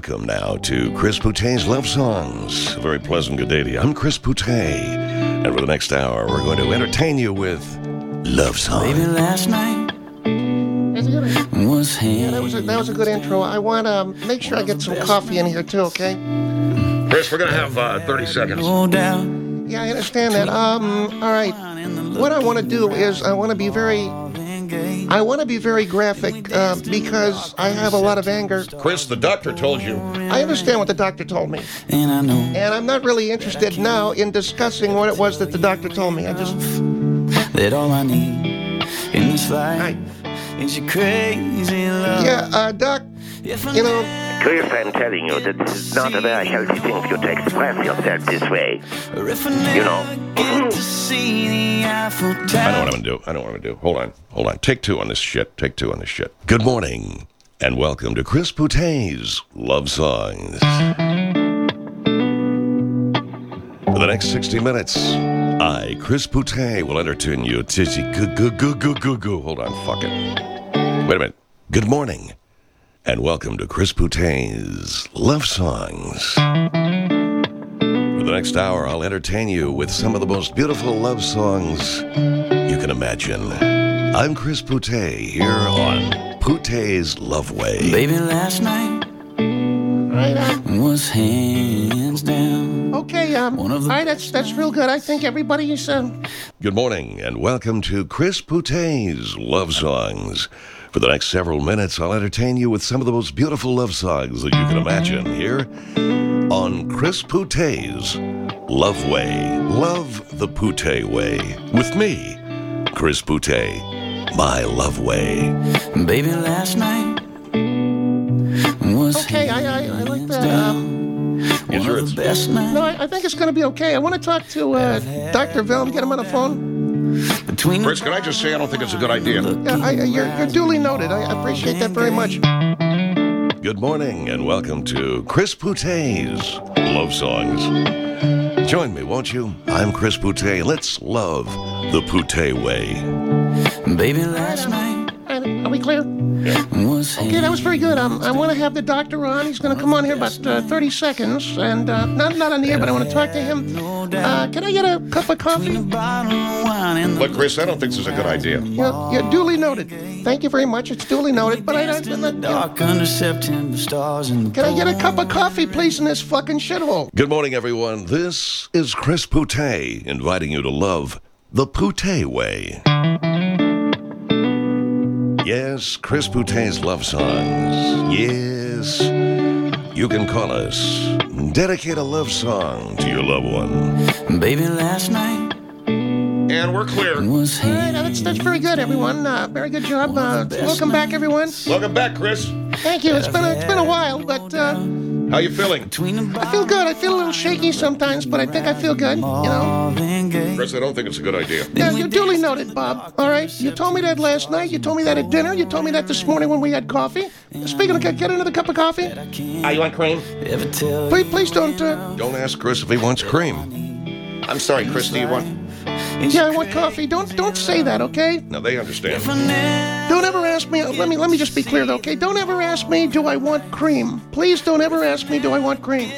welcome now to Chris Poutet's Love Songs. A very pleasant good day to you. I'm Chris Poutet, and for the next hour, we're going to entertain you with love songs. Baby, last night was Yeah, that was a good intro. I want to make sure I get some coffee in here too, okay? Chris, we're going to have 30 seconds. Yeah, I understand that. All right. What I want to do is I want to be very graphic because I have a lot of anger. Chris, the doctor told you. I understand what the doctor told me. And I know. And I'm not really interested now in discussing what it was that the doctor told me. That all I need in this life is your crazy love. Yeah, Doc, you know... Chris, I'm telling you that this is not a very healthy thing for you to express yourself this way. You know. I know what I'm going to do. Hold on. Take two on this shit. Good morning, and welcome to Chris Poutet's Love Songs. For the next 60 minutes, I, Chris Poutet, will entertain you. Hold on, fuck it. Wait a minute. Good morning, and welcome to Chris Poutet's Love Songs. For the next hour, I'll entertain you with some of the most beautiful love songs you can imagine. I'm Chris Poutet here on Poutet's Love Way. Baby, last night was hands down. Okay, all right, that's real good. I think everybody's... Good morning, and welcome to Chris Poutet's Love Songs. For the next several minutes, I'll entertain you with some of the most beautiful love songs that you can imagine here on Chris Poutet's Love Way. Love the Poutet way. With me, Chris Poutet, my love way. Baby, last night was Okay, I like that. one of the best nights. No, I think it's going to be okay. I want to talk to Dr. Vilm, get him on the phone. Between Chris, can I just say I don't think it's a good idea? Yeah, you're duly noted. I appreciate that very much. Good morning, and welcome to Chris Poutet's Love Songs. Join me, won't you? I'm Chris Poutet. Let's love the Poutet way. Baby, last night Are we clear? was Okay, that was very good. I want to have the doctor on. He's going to come on here about 30 seconds. And not on the air, but I want to talk to him. Can I get a cup of coffee? Look, Chris, I don't think this is a good idea. You're duly noted. Thank you very much. It's duly noted. But dark under September stars and can I get a cup of coffee, please, in this fucking shithole? Good morning, everyone. This is Chris Poutet inviting you to love the Poutet way. Yes, Chris Poutet's Love Songs. Yes, you can call us. Dedicate a love song to your loved one. baby, last night And we're clear. was All right, that's very good, everyone. Very good job. Welcome back, everyone. Welcome back, Chris. Thank you. It's been a while, but How you feeling? I feel good. I feel a little shaky sometimes, but I think I feel good. You know. Chris, I don't think it's a good idea. Yeah, you're duly noted, Bob. All right. You told me that last night. You told me that at dinner. You told me that this morning when we had coffee. Speaking of, get another cup of coffee. You want cream? Please don't. Don't ask Chris if he wants cream. I'm sorry, Chris, do you want... Yeah, I want coffee. Don't say that, okay? Now, they understand. Don't ever ask me. Let me just be clear, though, okay? Don't ever ask me, do I want cream? Please don't ever ask me, do I want cream?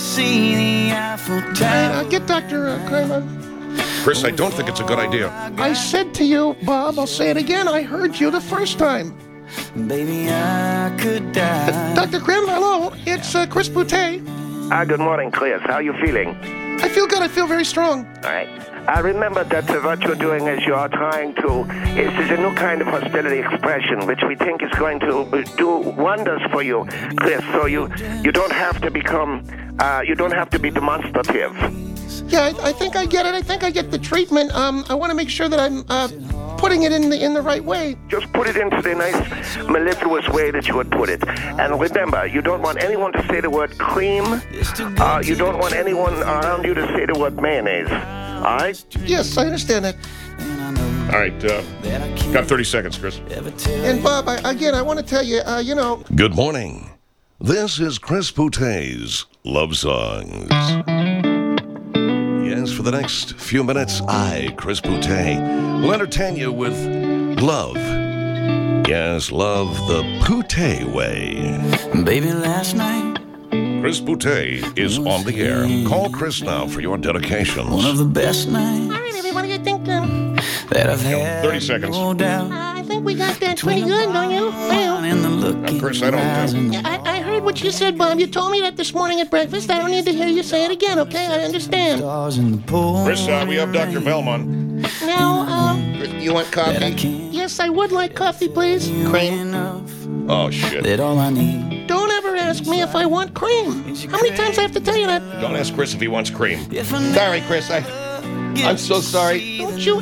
Right, get Dr. Kramer. Chris, I don't think it's a good idea. I said to you, Bob, I'll say it again. I heard you the first time. Baby, I could die. Dr. Krim, hello. It's Chris Poutet. good morning, Chris. How are you feeling? I feel good. I feel very strong. All right. Remember that what you're doing is you are trying to... This is a new kind of hostility expression, which we think is going to do wonders for you, Chris. So you don't have to become... you don't have to be demonstrative. Yeah, I think I get it. I think I get the treatment. I want to make sure that I'm putting it in the right way. Just put it into the nice, mellifluous way that you would put it. And remember, you don't want anyone to say the word cream. You don't want anyone around you to say the word mayonnaise. All right? Yes, I understand that. All right, got 30 seconds, Chris. And Bob, I want to tell you, you know... Good morning. This is Chris Poutet's Love Songs. Yes, for the next few minutes, I, Chris Poutet, will entertain you with love. Yes, love the Poutet way. Baby, last night Chris Boutte is on the air. Call Chris now for your dedications. One of the best nights All right, everybody, I think that I've had. 30 seconds. No doubt. I think we got that pretty good, don't you? Well, And the look in Chris, I don't your eyes know. and yeah, I heard what you said, Bob. You told me that this morning at breakfast. I don't need to hear you say it again, okay? I understand. stars in the pouring Chris, we have Dr. Velmont. Now, You want that I coffee? can't yes, I would like coffee, please. cream enough. Oh, shit. That all I need. Don't ever ask me if I want cream. How many times I have to tell you that? Don't ask Chris if he wants cream. If I Sorry, Chris. I'm so sorry. Don't you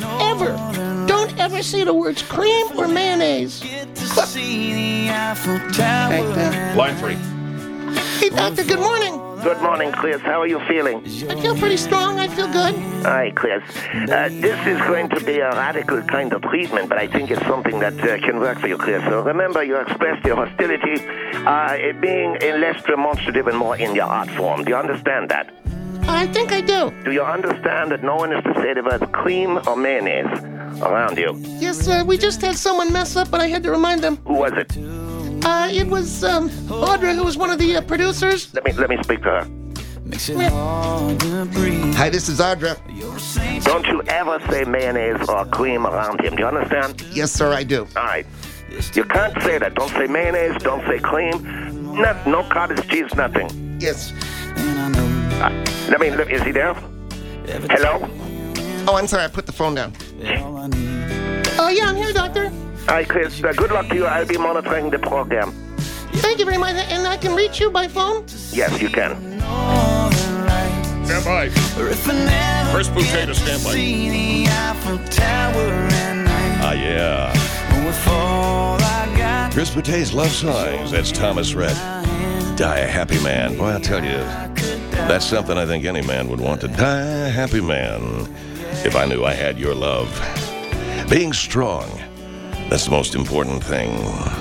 don't ever say the words cream or mayonnaise. see the Eiffel Tower. Right there. Line 3. Hey, doctor, good morning. Good morning, Chris. How are you feeling? I feel pretty strong. I feel good. Hi, Chris. This is going to be a radical kind of treatment, but I think it's something that can work for you, Chris. So remember, you expressed your hostility, it being less demonstrative and more in your art form. Do you understand that? I think I do. Do you understand that no one is to say the words cream or mayonnaise around you? Yes, we just had someone mess up, but I had to remind them. Who was it? It was Audra, who was one of the producers. Let me speak to her. Makes it hard to breathe. Hi, this is Audra. Don't you ever say mayonnaise or cream around him. Do you understand? Yes, sir, I do. All right. You can't say that. Don't say mayonnaise. Don't say cream. No cottage cheese, nothing. Yes. And I know Is he there? Hello? Oh, I'm sorry. I put the phone down. that all I need. Oh, yeah, I'm here, doctor. Hi, Chris. Good luck to you. I'll be monitoring the program. Thank you very much. And I can reach you by phone? Yes, you can. Northern Lights. Stand by. Or if I never Chris Boutte get to stand by. see the Eiffel Tower at night. Ah, yeah. With all I got. Chris Boutte's Love Songs. That's Thomas Rhett. Die a happy man. Boy, I'll tell you, that's something I think any man would want to die a happy man if I knew I had your love. Being strong, that's the most important thing.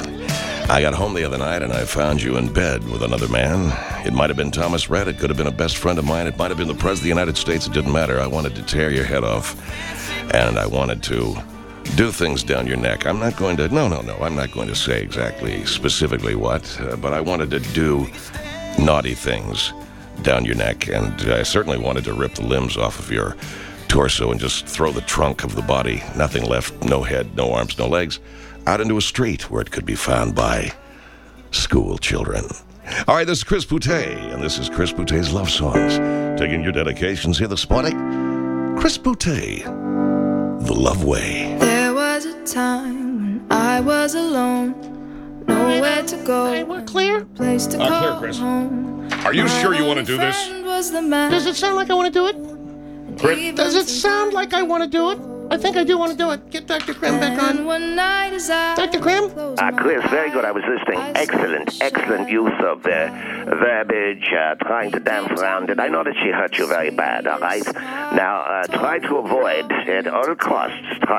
I got home the other night and I found you in bed with another man. It might have been Thomas Rhett. It could have been a best friend of mine. It might have been the President of the United States. It didn't matter. I wanted to tear your head off. And I wanted to do things down your neck. I'm not going to, no. I'm not going to say exactly, specifically what, but I wanted to do naughty things down your neck. And I certainly wanted to rip the limbs off of your torso and just throw the trunk of the body, nothing left, no head, no arms, no legs, out into a street where it could be found by school children. All right, this is Chris Boutte, and this is Chris Boutte's Love Songs. Taking your dedications here this morning, Chris Boutte, The Love Way. There was a time when I was alone, nowhere to All right, go, we're clear. place to Clear, call Chris. home. Are you sure you My want to do only this? friend was the man. Does it sound like I want to do it? Chris? Does it sound like I want to do it? I think I do want to do it. Get Dr. Krim back And on. one night as I Dr. Krim? closed my Chris, very eyes, good. I was listening. Excellent use of verbiage, trying to dance around it. I know that she hurt you very bad, all right? Now, try to avoid, at all costs,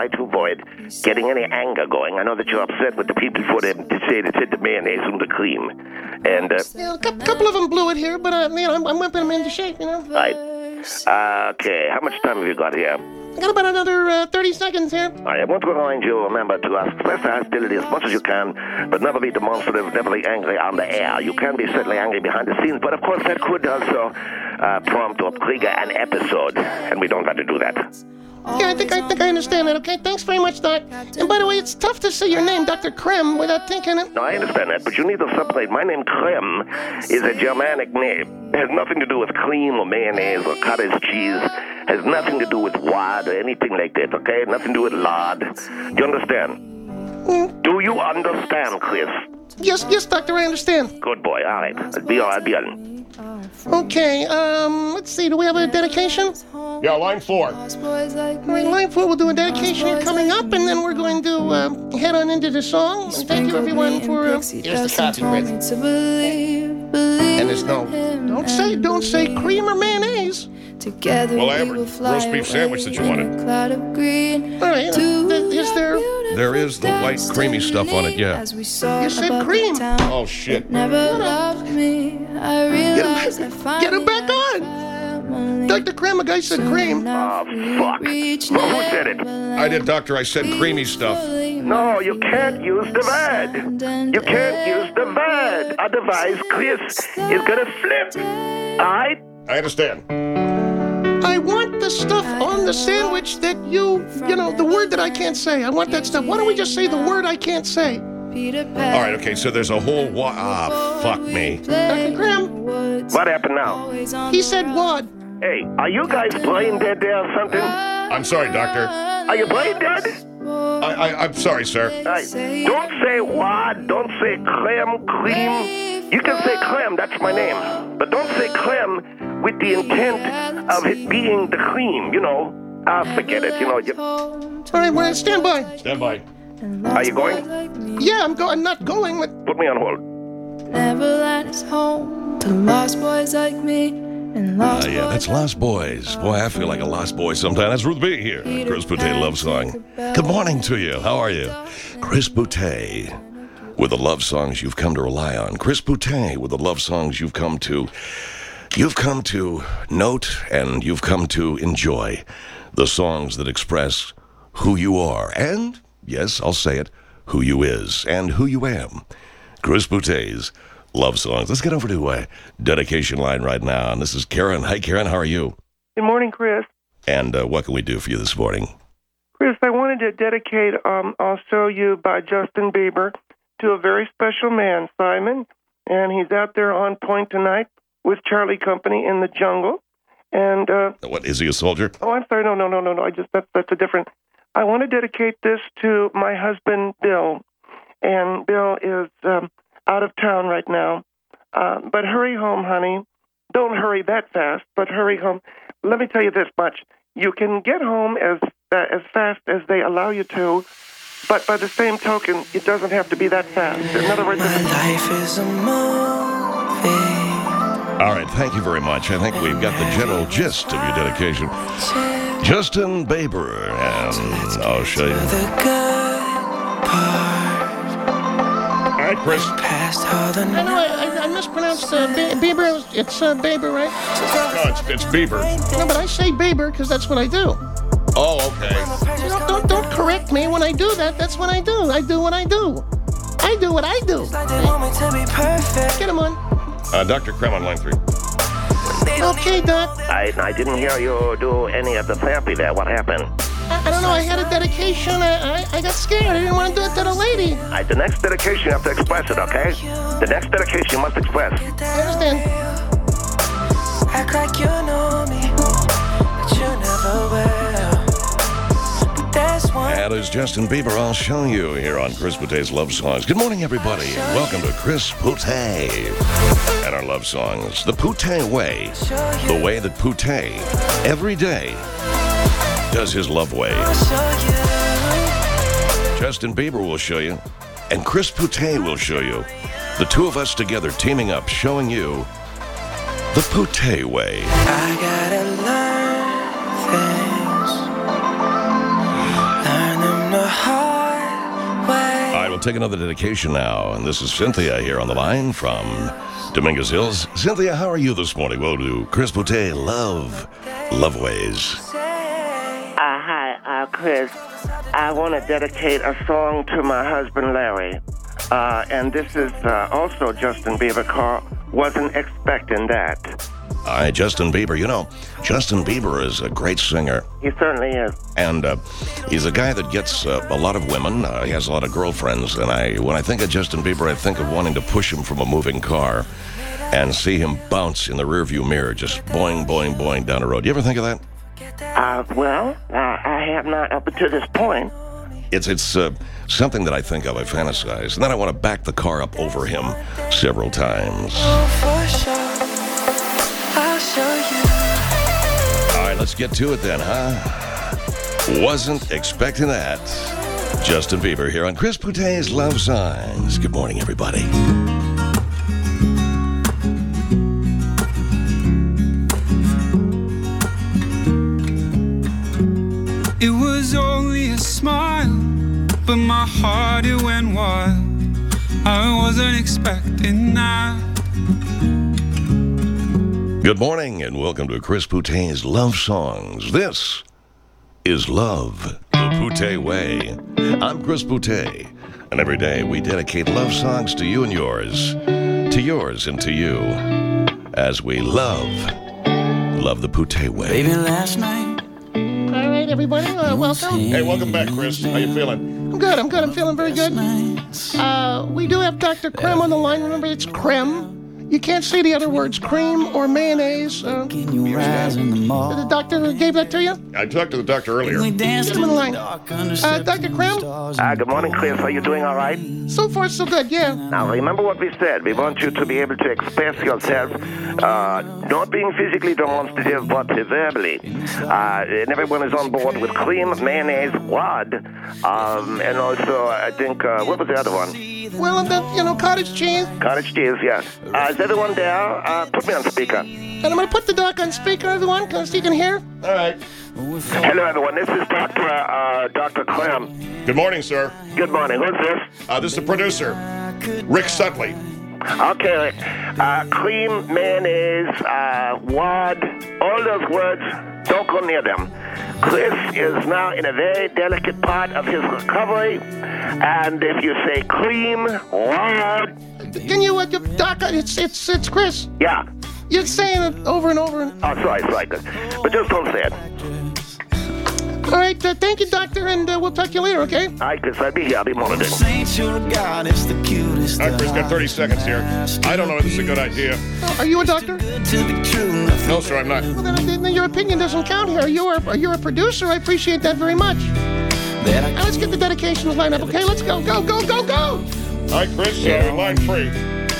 getting any anger going. I know that you're upset with the people for them to say they said the mayonnaise and the cream. And, Yeah, a couple of them blew it here, but I'm whipping them into shape, right. Okay, how much time have you got here? I got about another 30 seconds here. I want to remind you, remember, to express hostility as much as you can, but never be demonstrative, never be angry on the air. You can be certainly angry behind the scenes, but of course that could also prompt or trigger an episode, and we don't want to do that. Yeah, I think I understand that, okay? Thanks very much, Doc. And by the way, it's tough to say your name, Dr. Krim, without thinking it. No, I understand that, but you need to separate. My name, Krem, is a Germanic name. It has nothing to do with cream or mayonnaise or cottage cheese. Has nothing to do with wad or anything like that, okay? Nothing to do with lard. Do you understand? Do you understand, Chris? Yes, Doctor, I understand. Good boy. All right. I'll be on. Okay, let's see, do we have a dedication? Yeah, line 4. boys like All right, me. line 4, we'll do a dedication here coming up, and then we're going to head on into the song. And thank you, everyone, for... Here's the copy, Chris. And there's no- Don't say cream or mayonnaise. Together Well, I have we a will fly roast beef sandwich that you away wanted. in a cloud of green. All right, is there... There is the white creamy stuff on it, yeah. You said cream. Oh, shit. Never loved me. I realized I finally Get him back on. Dr. Krim, a guy said cream. Oh, fuck. Who said it? I did, Doctor. I said creamy stuff. No, you can't use the word. You can't use the word. Otherwise, Chris is gonna flip. All right? I understand. I want the stuff on the sandwich that you know, the word that I can't say. I want that stuff. Why don't we just say the word I can't say? All right, okay, so there's a whole fuck me. Dr. Graham, What happened now? he said what? Hey, are you guys brain dead there or something? I'm sorry, doctor. Are you brain dead? I'm sorry, sir. Hey, don't say what, don't say cream. You can say Clem, that's my name. But don't say Clem with the intent of it being the cream, you know. Forget it, you know. All right, well, stand by. Stand by. Are you going? Yeah, I'm not going. Put me on hold. Neverland is home to lost boys like me and lost Yeah, that's Lost Boys. Boy, I feel like a lost boy sometimes. That's Ruth B here. Chris Boutte Love Song. Good morning to you. How are you? Chris Boutte with the love songs you've come to rely on. Chris Boutte with the love songs you've come to note and you've come to enjoy. The songs that express who you are and, yes, I'll say it, who you is and who you am. Chris Boutte's love songs. Let's get over to a dedication line right now. And this is Karen. Hi, Karen. How are you? Good morning, Chris. And what can we do for you this morning? Chris, I wanted to dedicate I'll Show You by Justin Bieber to a very special man, Simon. And he's out there on point tonight with Charlie Company in the jungle. And What, is he a soldier? oh, I'm sorry, no. That's a different. I want to dedicate this to my husband, Bill. And Bill is out of town right now. But hurry home, honey. Don't hurry that fast, but hurry home. Let me tell you this much. You can get home as fast as they allow you to, but by the same token, it doesn't have to be that fast. In other words, Life is a movie. All right, thank you very much. I think we've got the general gist of your dedication. Justin Bieber, and I'll show you. The good part. All right, Chris. Past all the I know I mispronounced Bieber. It's Bieber, right? No, it's Bieber. No, but I say Bieber because that's what I do. Oh, okay. You know, don't correct me when I do that. That's what I do. I do what I do. I do what I do. like they want me to be perfect. Get him on. Dr. Krem on line 3. Okay, Doc. I didn't hear you do any of the therapy there. What happened? I don't know. I had a dedication. I got scared. I didn't want to do it to the lady. The next dedication, you have to express it, okay? The next dedication, you must express. I understand. Act like you know me, but you never will. But there's one. That is Justin Bieber. I'll show you here on Chris Boutte's Love Songs. Good morning, everybody, and welcome to Chris Boutte and our love songs. The Boutte way. The way that Boutte every day does his love way. Justin Bieber will show you, and Chris Boutte will show you. The two of us together teaming up, showing you the Boutte way. I gotta learn them the hard way. All right, we'll take another dedication now, and this is Cynthia here on the line from Dominguez Hills. Cynthia, how are you this morning? We'll do Chris Boutte Love Ways. Hi, Chris. I want to dedicate a song to my husband, Larry. And this is also Justin Bieber. Carl wasn't expecting that. All right, Justin Bieber. You know, Justin Bieber is a great singer. He certainly is. And he's a guy that gets a lot of women. He has a lot of girlfriends. And when I think of Justin Bieber, I think of wanting to push him from a moving car and see him bounce in the rearview mirror, just boing, boing, boing down the road. You ever think of that? Well, I have not up to this point. It's something that I think of, I fantasize. And then I want to back the car up over him several times. For sure, I'll show you. All right, let's get to it then, huh? Wasn't expecting that. Justin Bieber here on Chris Boutte's Love Songs. Good morning, everybody. It was only a smile, but my heart, it went wild. I wasn't expecting that. Good morning and welcome to Chris Boutte's Love Songs. This is Love, the Boutte Way. I'm Chris Boutte, and every day we dedicate love songs to you and yours, to yours and to you as we love the Pute way. Baby, last night. All right, everybody, welcome. Hey, welcome back, Chris. How you feeling? I'm good. I'm feeling very good. We do have Dr. Krem on the line. Remember, it's Krem. You can't say the other words, cream or mayonnaise. The doctor gave that to you? I talked to the doctor earlier. Get him on the line. Dr. Krem? Good morning, Chris. Are you doing all right? So far, so good, yeah. Now, remember what we said. We want you to be able to express yourself, not being physically demonstrative, but verbally. And everyone is on board with cream, mayonnaise, wad, and also, I think, what was the other one? Well, cottage cheese. Cottage cheese, yeah. Is everyone there? Put me on speaker. And I'm going to put the doc on speaker, everyone, so you can hear. All right. Hello, everyone. This is Dr. Clem. Good morning, sir. Good morning. Who's this? This is the producer, Rick Sutley. Okay. Cream, mayonnaise, wad, all those words, don't go near them. Chris is now in a very delicate part of his recovery, and if you say cream, wad... Can you, Doc, it's Chris. Yeah. You're saying it over and over. Oh, sorry, good. But just don't say it. All right, thank you, doctor, and we'll talk to you later, okay? All right, Chris, I'll be here. I'll be monitoring. All right, Chris, got 30 seconds here. I don't know if this is a good idea. Oh, are you a doctor? No, sir, I'm not. Well, then your opinion doesn't count here. You're a producer. I appreciate that very much. Now, let's get the dedications lined up, okay? Let's go, go, go, go, go! All right, Chris, line free.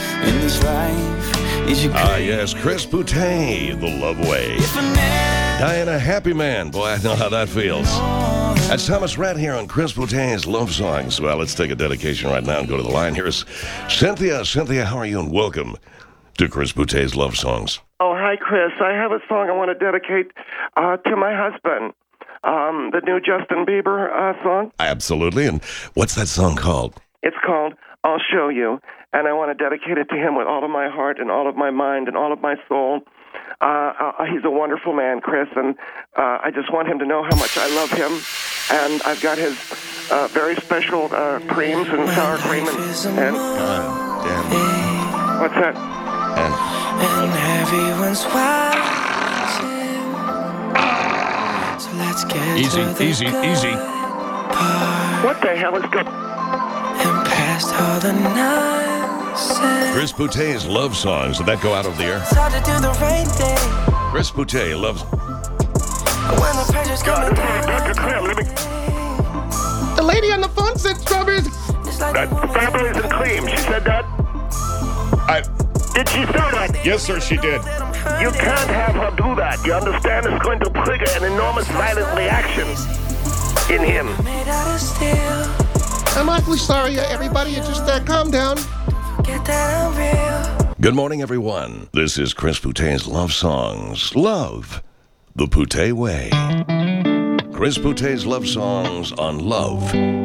Yes, Chris Pute, the love way. Dying a happy man. Boy, I know how that feels. That's Thomas Rhett here on Chris Pute's Love Songs. Well, let's take a dedication right now and go to the line. Here's Cynthia. Cynthia, how are you? And welcome to Chris Pute's Love Songs. Oh, hi, Chris. I have a song I want to dedicate to my husband. The new Justin Bieber song. Absolutely. And what's that song called? It's called I'll Show You. And I want to dedicate it to him with all of my heart and all of my mind and all of my soul. He's a wonderful man, Chris, and I just want him to know how much I love him. And I've got his very special creams and sour cream and what's that? And everyone's watching. So let's get Easy. What the hell is going? And past all the nonsense. Chris Pute's Love Songs. Did that go out of the air? It's hard to do the right thing. Chris Pute loves... When the pressure's coming down. Dr. Clem, let me... The lady on the phone said strawberries. It's like Strawberries and cream. She said that? Did she say that? Yes, sir, she did. You can't have her do that. You understand? It's going to trigger an enormous violent reaction in him. made out of steel. I'm awfully sorry, everybody. You just calm down. Get that unreal. Good morning, everyone. This is Chris Pute's Love Songs. Love the Pute way. Chris Pute's Love Songs on Love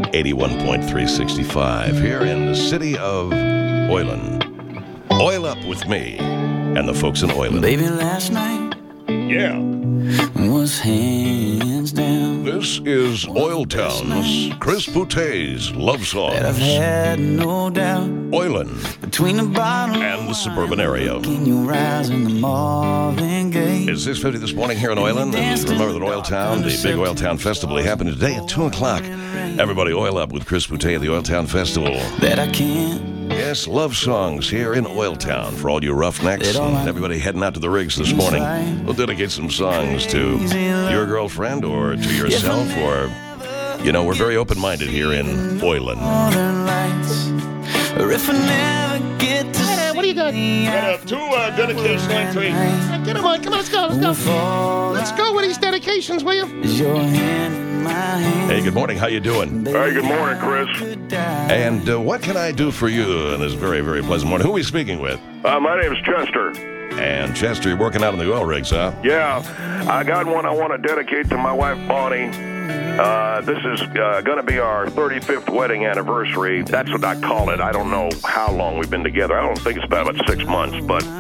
81.365 here in the city of Oilen. Oil up with me and the folks in Oilen. Baby, last night Yeah. was hands down. This is Oil Town's Chris Pute's Love I've Songs. had no doubt Oilen between the bottom and the suburban area. in your eyes and the Marvin Gaye. It's 6:50 this morning here in Oilen. And remember that Oil Town, the big Oil Town Festival, happening today at 2 o'clock. Everybody oil up with Chris Pute at the Oil Town Festival. That I can't. Yes, love songs here in Oil Town for all you roughnecks and everybody heading out to the rigs this morning. We'll dedicate some songs to your girlfriend or to yourself or, we're very open-minded here in Oilen. Northern Lights. Or if I never get to What do you got? Got two dedications, line three. Get him on. Come on, let's go. Let's go with these dedications, will you? is your hand in my hand. Hey, good morning. How you doing? Hey, good morning, Chris. And what can I do for you in this very, very pleasant morning? Who are we speaking with? My name's Chester. And Chester, you're working out on the oil rigs, huh? Yeah, I got one I want to dedicate to my wife, Bonnie. This is going to be our 35th wedding anniversary. That's what I call it. I don't know how long we've been together. I don't think it's about 6 months, but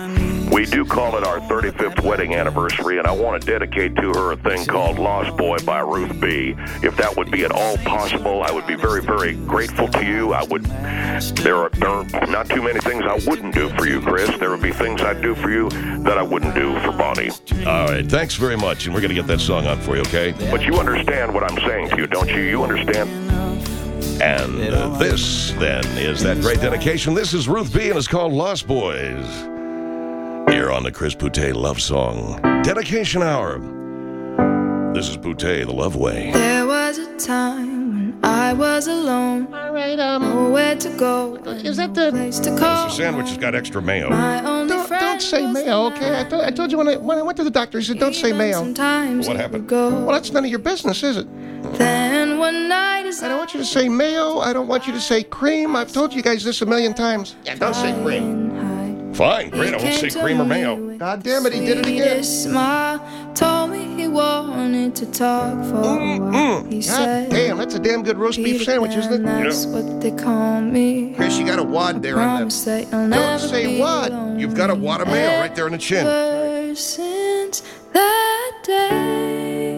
We do call it our 35th wedding anniversary, and I want to dedicate to her a thing called Lost Boy by Ruth B. If that would be at all possible, I would be very, very grateful to you. There are not too many things I wouldn't do for you, Chris. There would be things I'd do for you that I wouldn't do for Bonnie. All right, thanks very much, and we're going to get that song on for you, okay? But you understand what I'm saying to you, don't you? You understand? And this, then, is that great dedication. This is Ruth B., and it's called Lost Boys. Here on the Chris Boutte Love Song Dedication Hour. This is Boutte, The Love Way. There was a time when I was alone. All right, Nowhere to go. is that the... Place to call. The sandwich has got extra mayo. My only Don't friend say was mayo, the okay? I told you when I went to the doctor, he said, don't say Even mayo. sometimes What it happened? would Go. Well, that's none of your business, is it? Then one night as I don't want you to say mayo. I don't want you to say cream. I've told you guys this a million times. Yeah, don't say cream. Fine, great. I won't say cream or mayo. God damn it, he did it again. Smile, told me he wanted to talk for a while. He God said, damn, that's a damn good roast beef sandwich, isn't it? That's what they call me. Chris, you got a wad there on Promise the... that you'll never say be what. alone. You've got a wad of mayo right there in the chin. Ever since that day,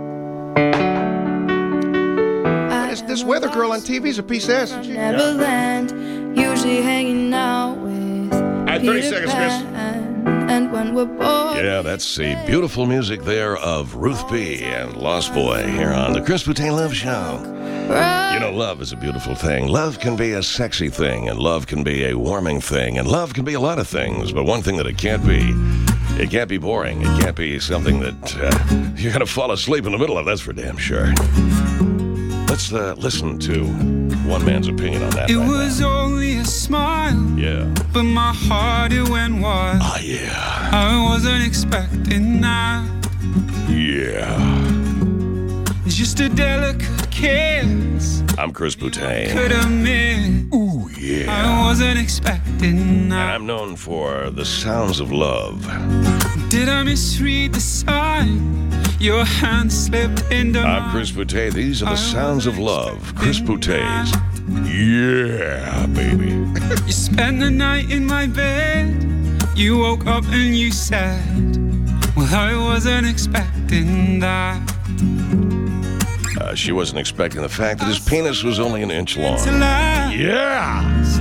This weather girl on TV is a piece of ass, isn't she? Neverland, usually hanging out with 30 seconds, Chris. And when we're bored, Yeah, that's the beautiful music there of Ruth B. and Lost Boy here on the Chris Boutte Love Show. You know, love is a beautiful thing. Love can be a sexy thing, and love can be a warming thing, and love can be a lot of things, but one thing that it can't be boring. It can't be something that you're going to fall asleep in the middle of, that's for damn sure. Let's listen to one man's opinion on that. It right was now. only a smile, Yeah. but my heart it went wild. Oh, yeah. I wasn't expecting that. Yeah. Just a delicate kiss I'm Chris Boutte. could have missed. Ooh, yeah. I wasn't expecting And that. I'm known for the sounds of love. Did I misread the sign? Your hand slipped into I'm mine. Chris Boutte. These are the sounds of love. Chris Boutte's. Yeah, baby. You spent the night in my bed. You woke up and you said, well, I wasn't expecting that. She wasn't expecting the fact that his penis was only an inch long. To last, Yeah.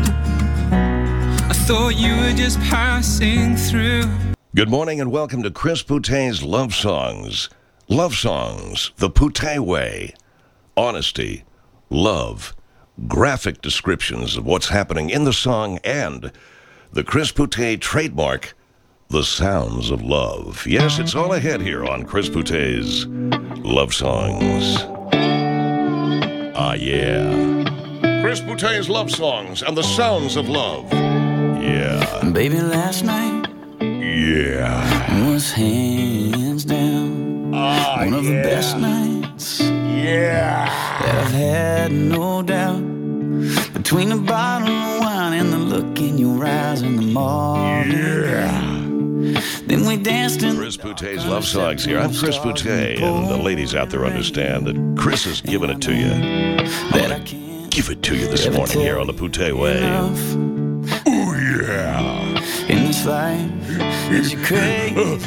I thought you were just passing through. Good morning and welcome to Chris Boutte's Love Songs. Love Songs, the Boutte way. Honesty, love, graphic descriptions of what's happening in the song, and the Chris Boutte trademark, the sounds of love. Yes, it's all ahead here on Chris Boutte's Love Songs. Ah, yeah. Chris Boutte's Love Songs and the sounds of love. Yeah. Baby, last night Yeah. was hands down one of the best nights that I've had, no doubt. Between the bottle of wine and the look in your eyes in the morning. Then we danced in Chris Boutte's Love Songs here. I'm Chris Boutte, and the ladies out there understand that Chris has given it to you. that I can't Give it to you this morning here on the Boutte way. enough Oh, yeah. in this life. It's crazy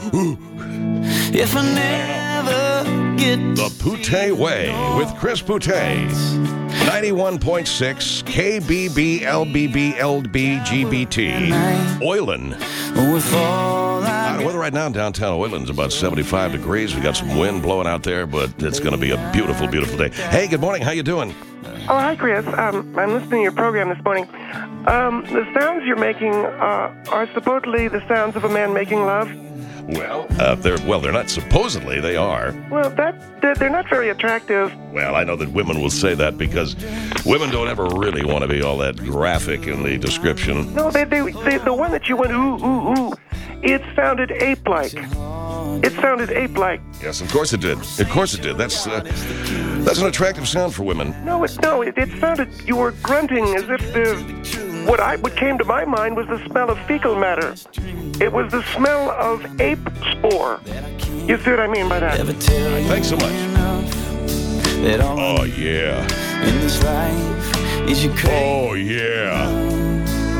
if I never get The Boutte way with Chris Boutte. 91.6 KBB LBB LBGBT. Oilen. with all I The weather right now in downtown Oilen's about 75 degrees. We got some wind blowing out there, but it's going to be a beautiful, beautiful day. Hey, good morning. How you doing? Oh, hi, Chris. I'm listening to your program this morning. The sounds you're making are supposedly the sounds of a man making love. Well, they're not supposedly. They are. Well, they're not very attractive. Well, I know that women will say that because women don't ever really want to be all that graphic in the description. No, the one that you went ooh ooh ooh, it sounded ape-like. It sounded ape-like. Yes, of course it did. Of course it did. That's an attractive sound for women. No, it sounded, you were grunting as if what came to my mind was the smell of fecal matter. It was the smell of ape spore. You see what I mean by that? Thanks so much. that all Oh, yeah. in this life is you crazy. Oh, yeah. If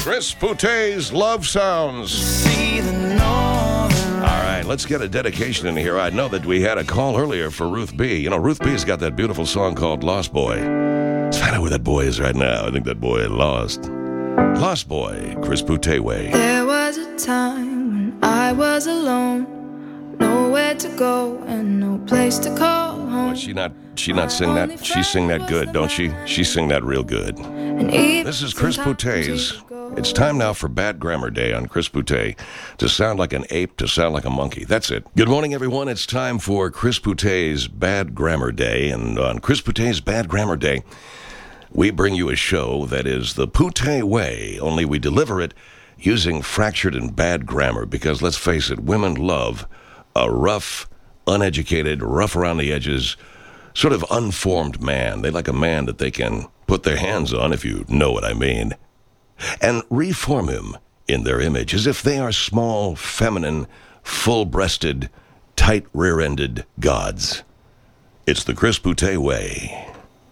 Chris Poutet's Love Sounds. All right, let's get a dedication in here. I know that we had a call earlier for Ruth B. You know, Ruth B's got that beautiful song called Lost Boy. Let's find out where that boy is right now. I think that boy lost. Lost Boy, Chris Poutet way. There was a time when I was alone, nowhere to go and no place to call home. Well, she not sing that. She sing that good, don't she? She sing that real good. This is Chris Poutet's. It's time now for Bad Grammar Day on Chris Poutet. To sound like an ape, to sound like a monkey. That's it. Good morning, everyone. It's time for Chris Poutet's Bad Grammar Day. And on Chris Poutet's Bad Grammar Day, we bring you a show that is the Poutet way, only we deliver it using fractured and bad grammar. Because let's face it, women love a rough, uneducated, rough around the edges, sort of unformed man. They like a man that they can put their hands on, if you know what I mean, and reform him in their image as if they are small, feminine, full-breasted, tight rear-ended gods. It's the Chris Poutet way.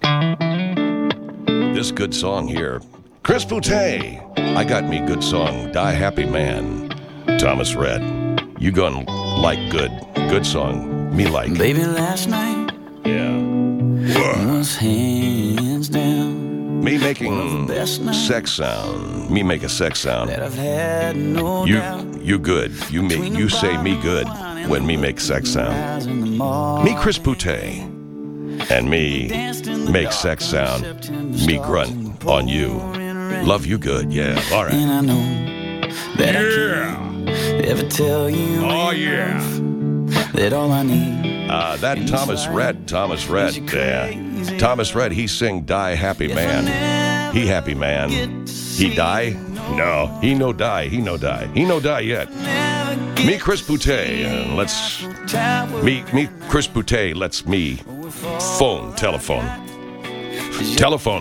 This good song here. Chris Poutet. I got me good song, Die Happy Man. Thomas Rhett. You gonna like good. Good song. Me like. Baby, last night. Yeah. Was hands down. Me making sex sound. Me make a sex sound. That I've had no you good. You say me good when me make sex sound. Me Chris Poutet. And me make sex sound. Me grunt on you. Love you good. Yeah. All right. And I know that I can't ever tell you. Oh yeah. That all I need. That Thomas Rhett. Yeah. Thomas Rhett, he sing Die Happy Man. He happy man. He die? No. He no die. He no die. He no die yet. Me Chris Poutet. Let's me Chris Poutet lets me telephone. Is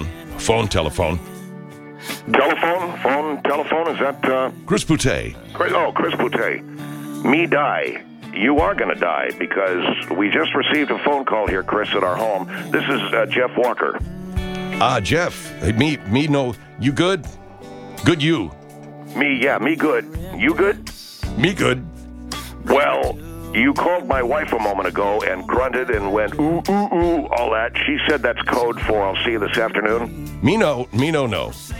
that Chris Poutet? Chris Poutet. Me die. You are going to die because we just received a phone call here, Chris, at our home. This is Jeff Walker. Jeff. Me no. You good? Good you. Me good. You good? Me good. Well, you called my wife a moment ago and grunted and went, ooh, ooh, ooh, all that. She said that's code for I'll see you this afternoon. Me no. You no.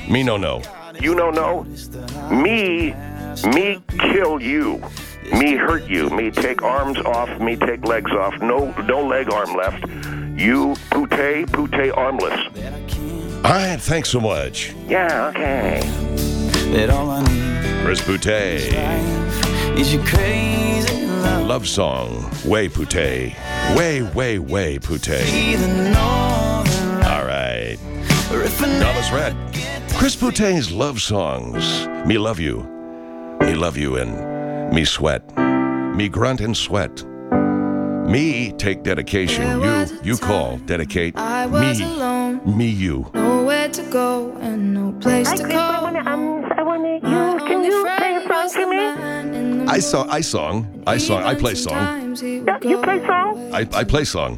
Me kill you. Me hurt you. Me take arms off. Me take legs off. No leg arm left. You, Poutet armless. All right, thanks so much. Yeah, okay. That all I need. Chris Poutet. Is your crazy love song. Way Poutet. Way Poutet. All right. Thomas Rhett. Chris Poutet's love songs. Me love you. Me love you and me sweat. Me grunt and sweat. Me take dedication. You call, dedicate. Me you. Nowhere to go and no place to go. I want you. Can you play a song to me? I play song. You play song? I play song.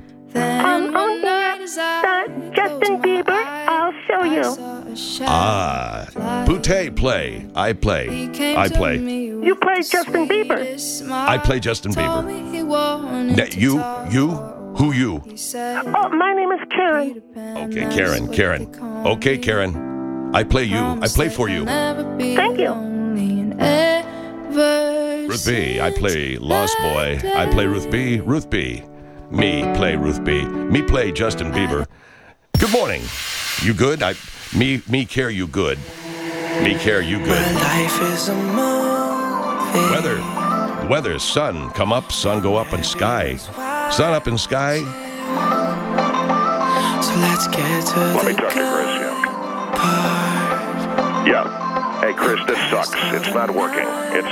Justin Bieber, I'll show you. Poutet play. I play. You play Justin Bieber. I play Justin Bieber. You? Who you? Oh, my name is Karen. Okay, Karen. Okay, Karen. I play you. I play for you. Thank you. Ruth B. I play Lost Boy. I play Ruth B. Me play Ruth B. Me play Justin Bieber. Good morning. You good? Me care you good. Me care you good. Life is a movie. Weather, sun, come up, sun go up in sky. Sun up in sky. So let's get to Let me talk to Chris, yeah. Hey, Chris, this sucks. It's not working.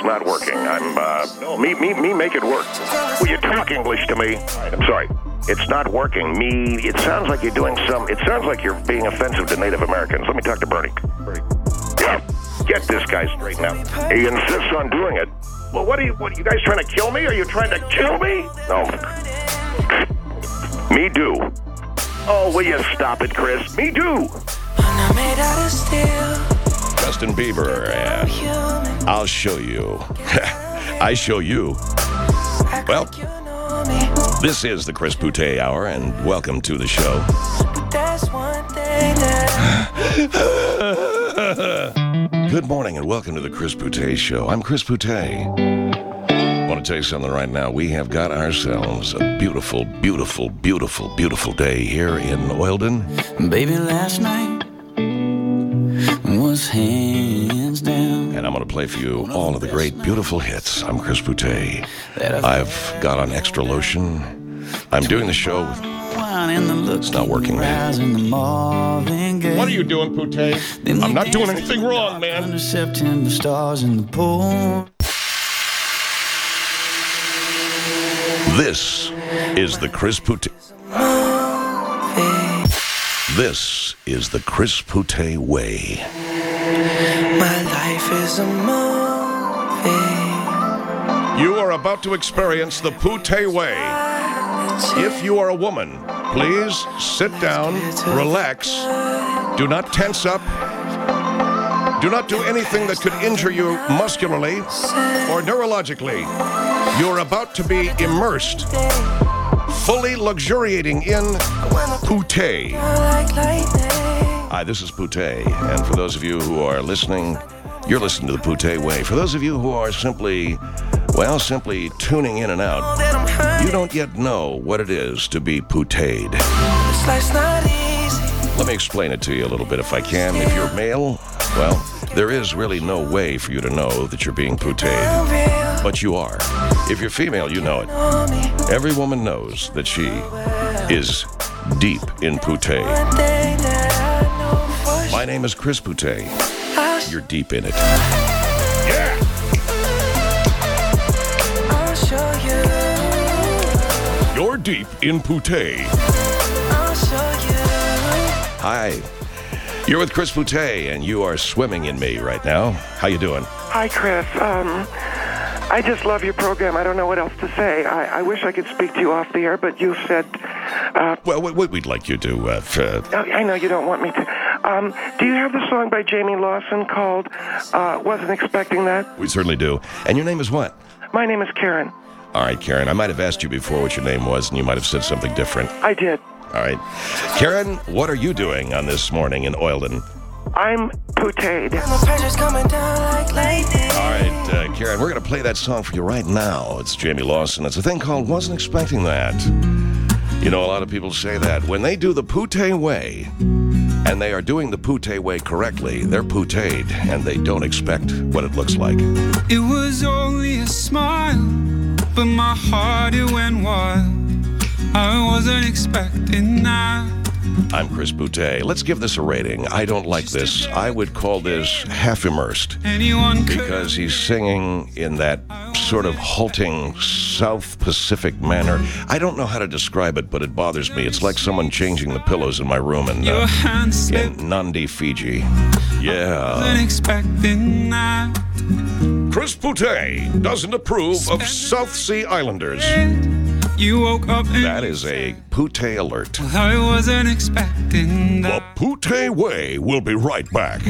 Me make it work. Will you talk English to me? I'm sorry. It's not working. It sounds like you're doing it sounds like you're being offensive to Native Americans. Let me talk to Bernie. Yeah. Get this guy straightened out. He insists on doing it. Well, what are you guys trying to kill me? Are you trying to kill me? No. Me do. Oh, will you stop it, Chris? Me do. I'm made out of steel. Justin Bieber, and I'll show you. I show you. Well, this is the Chris Boutte Hour, and welcome to the show. Good morning, and welcome to the Chris Boutte Show. I'm Chris Boutte. I want to tell you something right now. We have got ourselves a beautiful, beautiful, beautiful, beautiful day here in Oildon. Baby, last night was hands down. And I'm going to play for you all of the great, beautiful hits. I'm Chris Boutte. I've got on extra lotion. I'm doing the show. It's not working, man. What are you doing, Boutte? I'm not doing anything wrong, man. Under September stars in the pool. This is the Chris Boutte. This is the Chris Boutte way. My life is a movie. You are about to experience the Boutte way. If you are a woman, please sit down, relax, do not tense up, do not do anything that could injure you muscularly or neurologically. You're about to be immersed, fully luxuriating in Boutte. Hi, this is Boutte, and for those of you who are listening, you're listening to the Boutte way. For those of you who are simply tuning in and out, you don't yet know what it is to be Boutte'd. Let me explain it to you a little bit if I can. If you're male, well, there is really no way for you to know that you're being Boutte'd. But you are. If you're female, you know it. Every woman knows that she is deep in Boutte. My name is Chris Boutte. You're deep in it. Yeah! I'll show you. You're deep in Boutte. I'll show you. Hi. You're with Chris Boutte, and you are swimming in me right now. How you doing? Hi, Chris. I just love your program. I don't know what else to say. I wish I could speak to you off the air, but you said... Well, what we'd like you to... I know you don't want me to. Do you have the song by Jamie Lawson called Wasn't Expecting That? We certainly do. And your name is what? My name is Karen. All right, Karen. I might have asked you before what your name was, and you might have said something different. I did. All right. Karen, what are you doing on this morning in Oildon? I'm Boutte'd. The pressure's coming down like lightning. All right, Karen, we're going to play that song for you right now. It's Jamie Lawson. It's a thing called Wasn't Expecting That. You know, a lot of people say that. When they do the Boutte way, and they are doing the Boutte way correctly, they're Boutte'd, and they don't expect what it looks like. It was only a smile, but my heart, it went wild. I wasn't expecting that. I'm Chris Boutte. Let's give this a rating. I don't like this. I would call this half immersed. Because he's singing in that sort of halting South Pacific manner. I don't know how to describe it, but it bothers me. It's like someone changing the pillows in my room in Nandi, Fiji. Yeah. Wasn't expecting that. Chris Boutte doesn't approve of South Sea Islanders. You woke up and that is a Boutte alert. I wasn't expecting that. The Boutte way will be right back.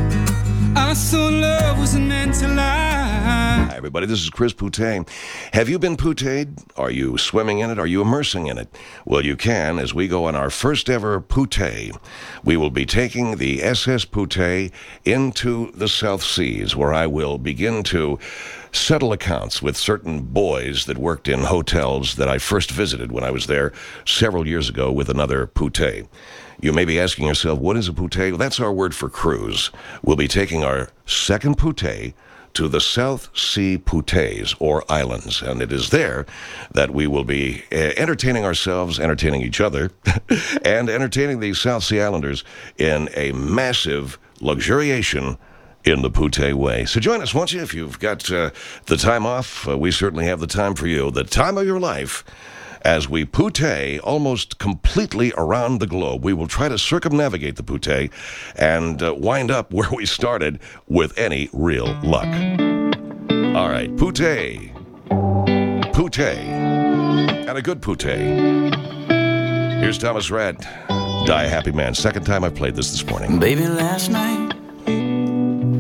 I thought love wasn't meant to lie. Hi, everybody. This is Chris Boutte. Have you been Boutte'd? Are you swimming in it? Are you immersing in it? Well, you can as we go on our first ever Boutte. We will be taking the SS Boutte into the South Seas, where I will begin to settle accounts with certain boys that worked in hotels that I first visited when I was there several years ago with another Boutte. You may be asking yourself, what is a Boutte? Well, that's our word for cruise. We'll be taking our second Boutte to the South Sea Bouttes, or islands, and it is there that we will be entertaining ourselves, entertaining each other, and entertaining the South Sea Islanders in a massive luxuriation in the Boutte way. So join us, won't you? If you've got the time off, we certainly have the time for you. The time of your life as we Boutte almost completely around the globe. We will try to circumnavigate the Boutte and wind up where we started with any real luck. All right, Boutte. Boutte. And a good Boutte. Here's Thomas Rhett. Die a Happy Man. Second time I played this morning. Baby, last night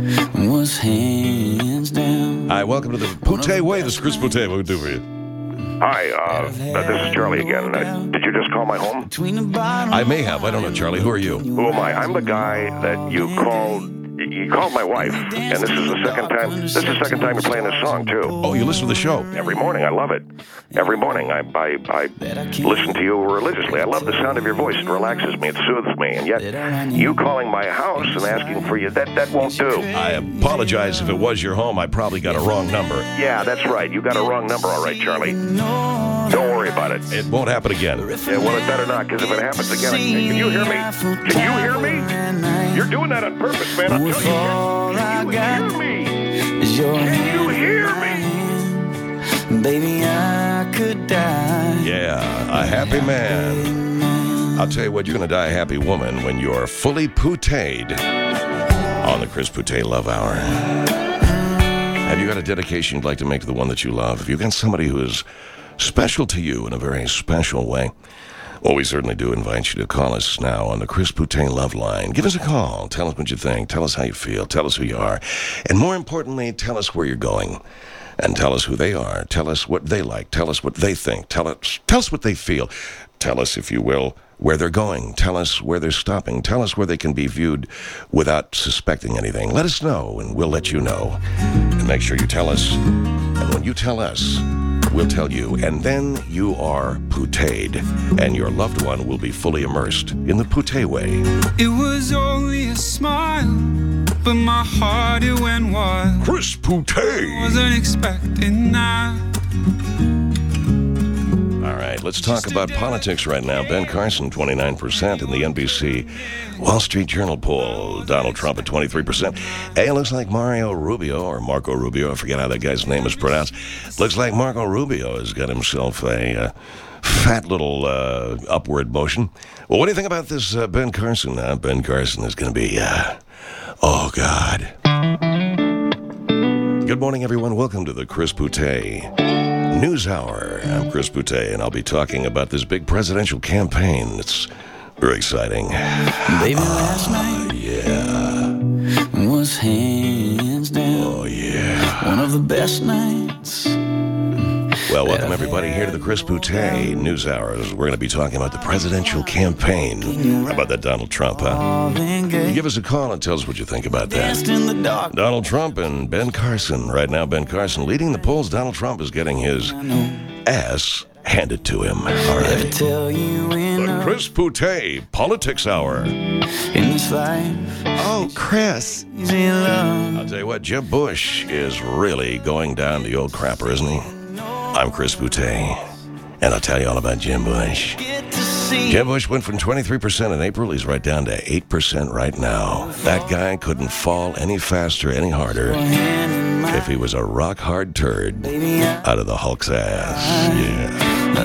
was hands down. Hi, welcome to the Poutay Way. This is Chris Poutay. What can we do for you? Hi, this is Charlie again. Did you just call my home? I may have. I don't know, Charlie. Who are you? Who am I? I'm the guy that you called. You called my wife, and this is the second time. This is the second time you're playing this song too. Oh, you listen to the show? Every morning, I love it. Every morning, I listen to you religiously. I love the sound of your voice. It relaxes me. It soothes me. And yet, you calling my house and asking for you, that won't do. I apologize if it was your home. I probably got a wrong number. Yeah, that's right. You got a wrong number, all right, Charlie. Don't worry about it. It won't happen again. Yeah, well, it better not, because if it happens again, can you hear me? Can you hear me? You're doing that on purpose, man. I'm telling you. Can you hear me? Can you hear me? Baby, I could die. Yeah, a happy man. I'll tell you what, you're going to die a happy woman when you're fully poutayed on the Chris Poutay Love Hour. Have you got a dedication you'd like to make to the one that you love? Have you got somebody who is special to you in a very special way? Well, we certainly do invite you to call us now on the Chris Poutay Love Line. Give us a call. Tell us what you think. Tell us how you feel. Tell us who you are. And more importantly, tell us where you're going. And tell us who they are. Tell us what they like. Tell us what they think. Tell us what they feel. Tell us, if you will, where they're going. Tell us where they're stopping. Tell us where they can be viewed without suspecting anything. Let us know, and we'll let you know. And make sure you tell us. And when you tell us, we'll tell you. And then you are poutayed, and your loved one will be fully immersed in the Poutay Way. It was only a smile, but my heart, it went wild. Chris Poutay. Wasn't expecting that. All right, let's talk about politics right now. Ben Carson, 29% in the NBC Wall Street Journal poll. Donald Trump at 23%. Hey, it looks like Mario Rubio, or Marco Rubio, I forget how that guy's name is pronounced. Looks like Marco Rubio has got himself a fat little upward motion. Well, what do you think about this Ben Carson? Ben Carson is going to be, oh, God. Good morning, everyone. Welcome to the Chris Poutay News Hour. I'm Chris Poutay, and I'll be talking about this big presidential campaign. It's very exciting. Baby, last night was hands down. Oh, yeah. One of the best nights. Well, welcome everybody here to the Chris Poutay News Hours. We're going to be talking about the presidential campaign. How about that Donald Trump, huh? You give us a call and tell us what you think about that. Donald Trump and Ben Carson. Right now, Ben Carson leading the polls. Donald Trump is getting his ass handed to him. All right. The Chris Poutay Politics Hour. In this life. Oh, Chris. I'll tell you what, Jeb Bush is really going down the old crapper, isn't he? I'm Chris Poutay, and I'll tell you all about Jeb Bush. Jeb Bush went from 23% in April. He's right down to 8% right now. That guy couldn't fall any faster, any harder, if he was a rock-hard turd out of the Hulk's ass. Yeah.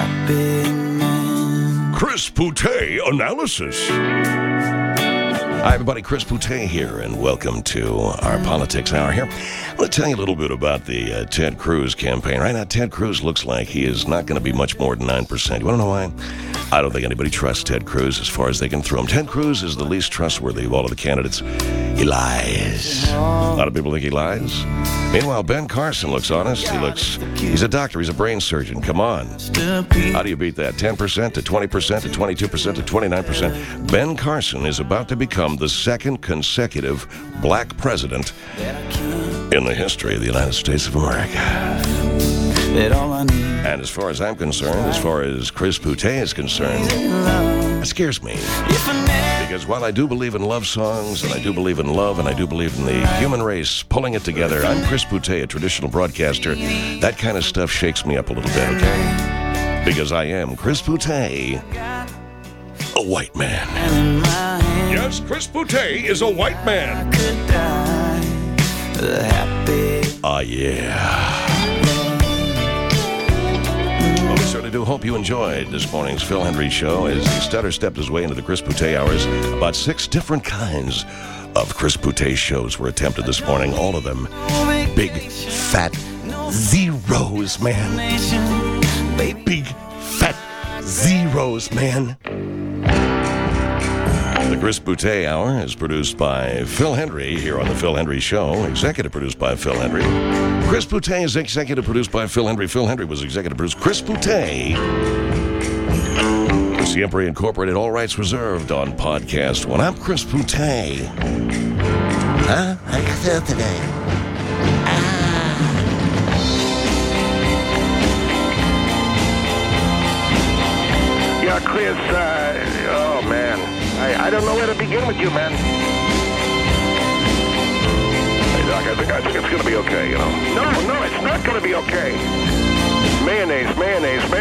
Chris Poutay Analysis. Hi, everybody. Chris Poutay here, and welcome to our Politics Hour here. I want to tell you a little bit about the Ted Cruz campaign. Right now, Ted Cruz looks like he is not going to be much more than 9%. You want to know why? I don't think anybody trusts Ted Cruz as far as they can throw him. Ted Cruz is the least trustworthy of all of the candidates. He lies. A lot of people think he lies. Meanwhile, Ben Carson looks honest. He's a doctor. He's a brain surgeon. Come on. How do you beat that? 10% to 20% to 22% to 29%. Ben Carson is about to become the second consecutive black president in the history of the United States of America. And as far as I'm concerned, as far as Chris Poutay is concerned, it scares me. Because while I do believe in love songs, and I do believe in love, and I do believe in the human race pulling it together, I'm Chris Poutay, a traditional broadcaster. That kind of stuff shakes me up a little bit, okay? Because I am Chris Poutay, a white man. Yes, Chris Poutay is a white man. Oh, yeah. Well, we certainly do hope you enjoyed this morning's Phil Hendry show as he stutter-stepped his way into the Chris Poutay Hours. About 6 different kinds of Chris Poutay shows were attempted this morning. All of them big, fat zeros, man. Big, fat zeros, man. The The Chris Boutte Hour is produced by Phil Hendry here on The Phil Hendry Show. Executive produced by Phil Hendry. Chris Boutte is executive produced by Phil Hendry. Phil Hendry was executive produced. Chris Boutte. Siempre Incorporated, all rights reserved on Podcast One. I'm Chris Boutte. Huh? How you feel today? Yeah, Chris, oh, man. I don't know where to begin with you, man. Hey, Doc, I think it's going to be okay, you know. No, it's not going to be okay. Mayonnaise.